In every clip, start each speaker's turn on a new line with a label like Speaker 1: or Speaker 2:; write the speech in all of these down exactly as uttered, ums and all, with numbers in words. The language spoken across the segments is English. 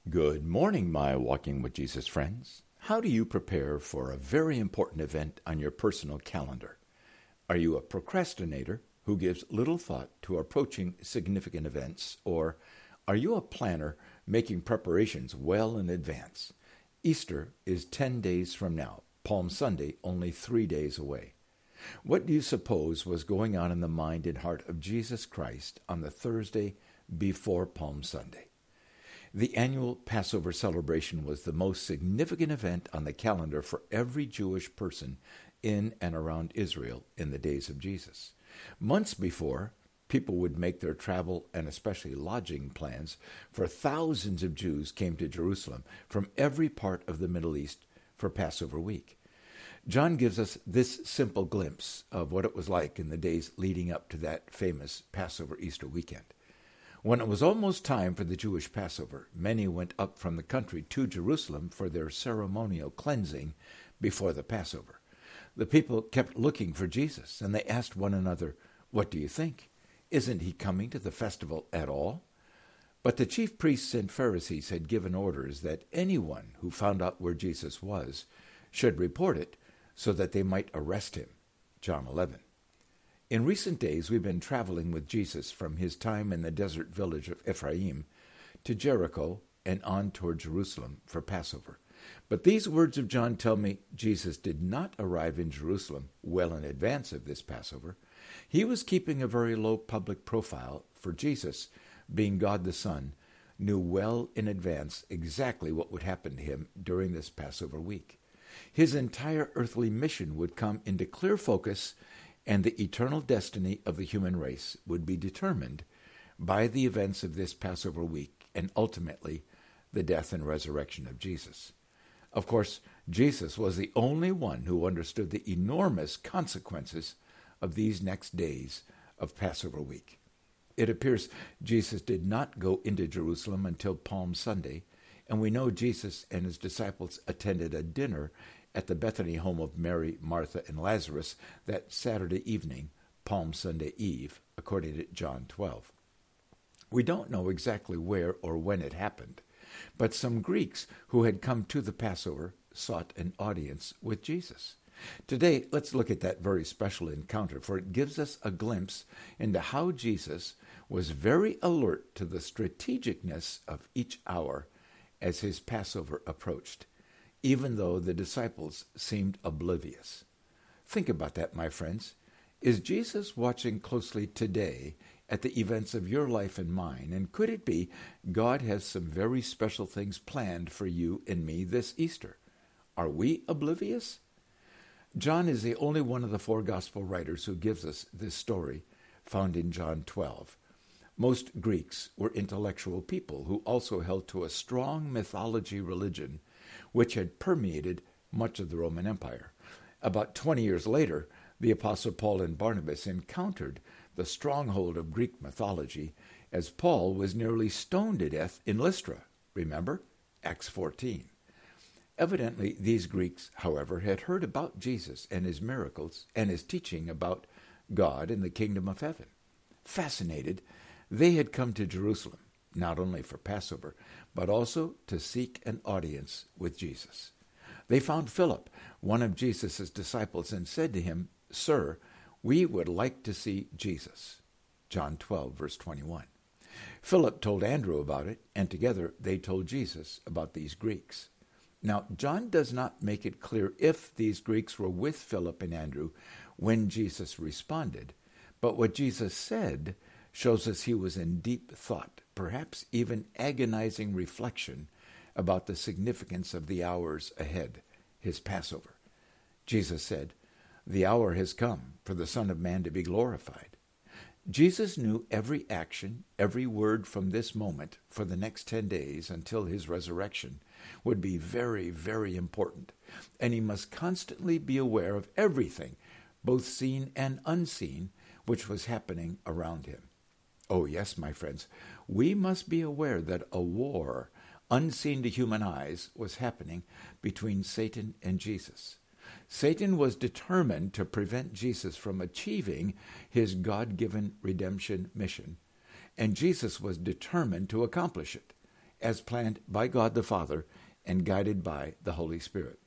Speaker 1: Good morning, my Walking with Jesus friends. How do you prepare for a very important event on your personal calendar? Are you a procrastinator who gives little thought to approaching significant events, or are you a planner making preparations well in advance? Easter is ten days from now, Palm Sunday only three days away. What do you suppose was going on in the mind and heart of Jesus Christ on the Thursday before Palm Sunday? The annual Passover celebration was the most significant event on the calendar for every Jewish person in and around Israel in the days of Jesus. Months before, people would make their travel and especially lodging plans, for thousands of Jews came to Jerusalem from every part of the Middle East for Passover week. John gives us this simple glimpse of what it was like in the days leading up to that famous Passover Easter weekend. When it was almost time for the Jewish Passover, many went up from the country to Jerusalem for their ceremonial cleansing before the Passover. The people kept looking for Jesus, and they asked one another, "What do you think? Isn't he coming to the festival at all?" But the chief priests and Pharisees had given orders that anyone who found out where Jesus was should report it so that they might arrest him. John eleven. In recent days, we've been traveling with Jesus from his time in the desert village of Ephraim to Jericho and on toward Jerusalem for Passover. But these words of John tell me Jesus did not arrive in Jerusalem well in advance of this Passover. He was keeping a very low public profile, for Jesus, being God the Son, knew well in advance exactly what would happen to him during this Passover week. His entire earthly mission would come into clear focus, and the eternal destiny of the human race would be determined by the events of this Passover week and ultimately the death and resurrection of Jesus. Of course, Jesus was the only one who understood the enormous consequences of these next days of Passover week. It appears Jesus did not go into Jerusalem until Palm Sunday, and we know Jesus and his disciples attended a dinner at the Bethany home of Mary, Martha, and Lazarus that Saturday evening, Palm Sunday Eve, according to John twelve. We don't know exactly where or when it happened, but some Greeks who had come to the Passover sought an audience with Jesus. Today, let's look at that very special encounter, for it gives us a glimpse into how Jesus was very alert to the strategicness of each hour as his Passover approached, even though the disciples seemed oblivious. Think about that, my friends. Is Jesus watching closely today at the events of your life and mine? And could it be God has some very special things planned for you and me this Easter? Are we oblivious? John is the only one of the four gospel writers who gives us this story found in John twelve. Most Greeks were intellectual people who also held to a strong mythology religion which had permeated much of the Roman Empire. About twenty years later, the Apostle Paul and Barnabas encountered the stronghold of Greek mythology as Paul was nearly stoned to death in Lystra. Remember? Acts fourteen. Evidently, these Greeks, however, had heard about Jesus and his miracles and his teaching about God and the kingdom of heaven. Fascinated, they had come to Jerusalem, not only for Passover, but also to seek an audience with Jesus. They found Philip, one of Jesus' disciples, and said to him, "Sir, we would like to see Jesus." John twelve, verse twenty-one. Philip told Andrew about it, and together they told Jesus about these Greeks. Now, John does not make it clear if these Greeks were with Philip and Andrew when Jesus responded, but what Jesus said shows us he was in deep thought, perhaps even agonizing reflection about the significance of the hours ahead, his Passover. Jesus said, "The hour has come for the Son of Man to be glorified." Jesus knew every action, every word from this moment for the next ten days until his resurrection would be very, very important, and he must constantly be aware of everything, both seen and unseen, which was happening around him. Oh yes, my friends, we must be aware that a war, unseen to human eyes, was happening between Satan and Jesus. Satan was determined to prevent Jesus from achieving his God-given redemption mission, and Jesus was determined to accomplish it. as planned by God the Father and guided by the Holy Spirit.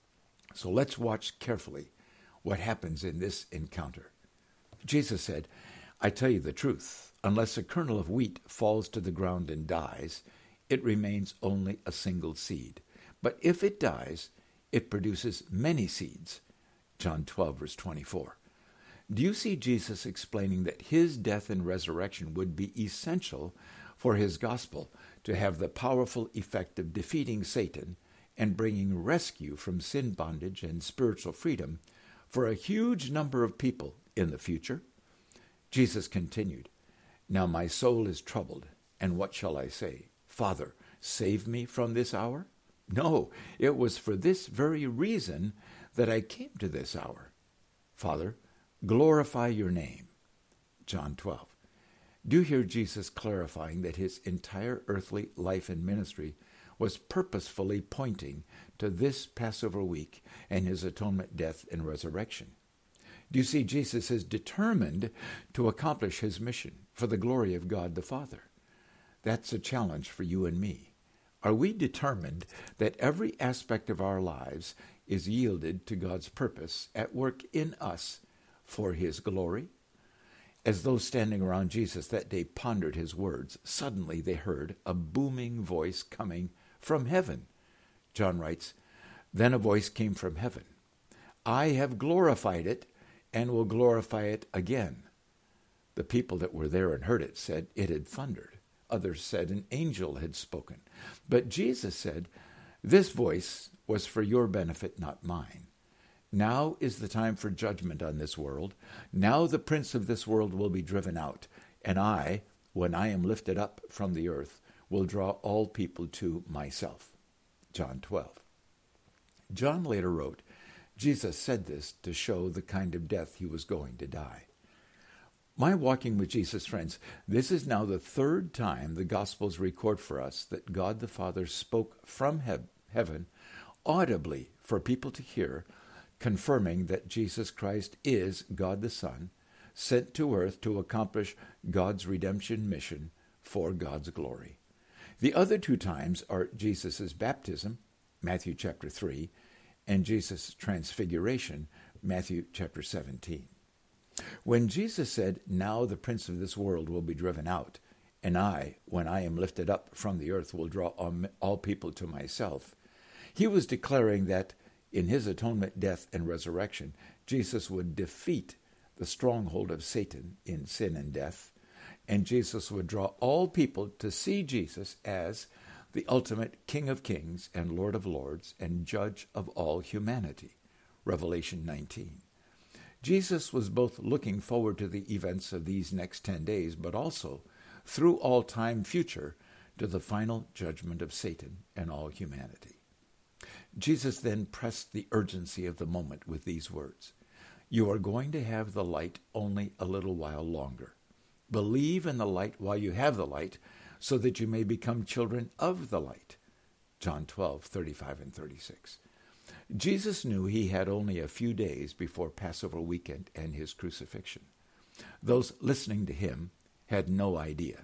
Speaker 1: So let's watch carefully what happens in this encounter. Jesus said, I tell you the truth, unless a kernel of wheat falls to the ground and dies, it remains only a single seed. But if it dies, it produces many seeds. John twelve, verse twenty-four. Do you see Jesus explaining that his death and resurrection would be essential for his gospel to have the powerful effect of defeating Satan and bringing rescue from sin bondage and spiritual freedom for a huge number of people in the future? Jesus continued, Now my soul is troubled, and what shall I say? Father, save me from this hour? No, it was for this very reason that I came to this hour. Father, glorify your name. John twelve. Do you hear Jesus clarifying that his entire earthly life and ministry was purposefully pointing to this Passover week and his atonement, death, and resurrection? Do you see Jesus is determined to accomplish his mission for the glory of God the Father? That's a challenge for you and me. Are we determined that every aspect of our lives is yielded to God's purpose at work in us for his glory? As those standing around Jesus that day pondered his words, suddenly they heard a booming voice coming from heaven. John writes, Then a voice came from heaven. I have glorified it and will glorify it again. The people that were there and heard it said it had thundered. Others said an angel had spoken. But Jesus said, This voice was for your benefit, not mine. Now is the time for judgment on this world. Now the prince of this world will be driven out, and I, when I am lifted up from the earth, will draw all people to myself. John twelve. John later wrote, Jesus said this to show the kind of death he was going to die. My Walking with Jesus friends, this is now the third time the Gospels record for us that God the Father spoke from he- heaven audibly for people to hear, confirming that Jesus Christ is God the Son, sent to earth to accomplish God's redemption mission for God's glory. The other two times are Jesus' baptism, Matthew chapter three, and Jesus' transfiguration, Matthew chapter seventeen. When Jesus said, Now the prince of this world will be driven out, and I, when I am lifted up from the earth, will draw all people to myself, he was declaring that in his atonement, death, and resurrection, Jesus would defeat the stronghold of Satan in sin and death, and Jesus would draw all people to see Jesus as the ultimate King of kings and Lord of lords and judge of all humanity. Revelation nineteen. Jesus was both looking forward to the events of these next ten days, but also, through all time future, to the final judgment of Satan and all humanity. Jesus then pressed the urgency of the moment with these words, You are going to have the light only a little while longer. Believe in the light while you have the light, so that you may become children of the light. John twelve, thirty-five and thirty-six. Jesus knew he had only a few days before Passover weekend and his crucifixion. Those listening to him had no idea.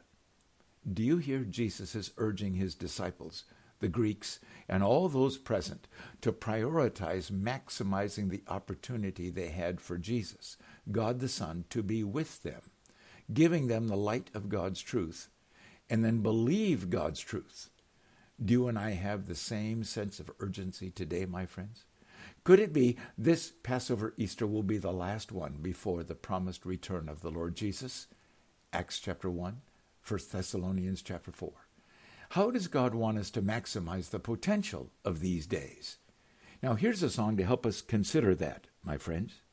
Speaker 1: Do you hear Jesus urging his disciples, the Greeks, and all those present to prioritize maximizing the opportunity they had for Jesus, God the Son, to be with them, giving them the light of God's truth, and then believe God's truth? Do you and I have the same sense of urgency today, my friends? Could it be this Passover Easter will be the last one before the promised return of the Lord Jesus? Acts chapter one, First Thessalonians chapter four. How does God want us to maximize the potential of these days? Now here's a song to help us consider that, my friends.